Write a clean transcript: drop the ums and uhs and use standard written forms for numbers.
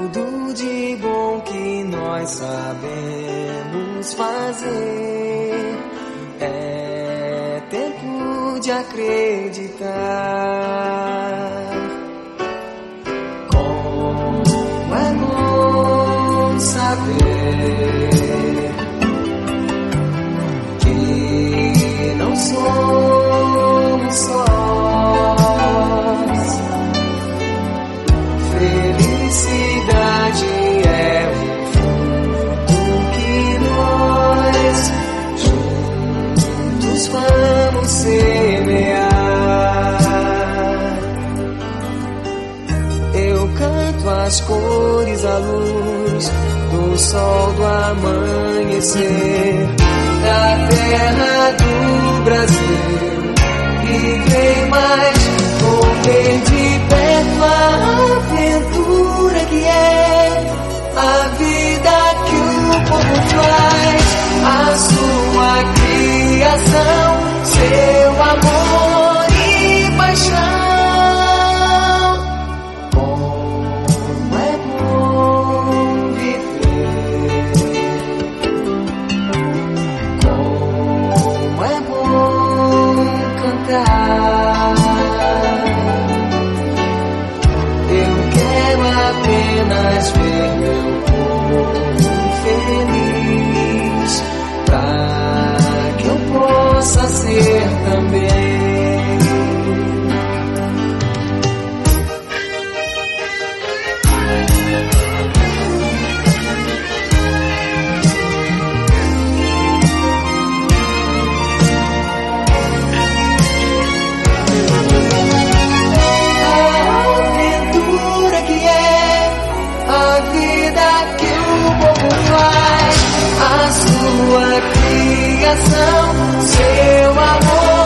tudo de bom que nós sabemos fazer. É tempo de acreditar. Como é bom saber que não somos sós. Felicidade é um fruto que nós juntos vamos semear. Eu canto as cores, a luz do sol, do amanhecer, da terra do Brasil, e vem mais correr de perto a aventura que é a vida que o povo faz, a sua criação, seu amor e paixão. Como é bom viver, como é bom cantar. Eu quero apenas ver meu povo feliz, pra que eu possa ser também. Sua criação, seu amor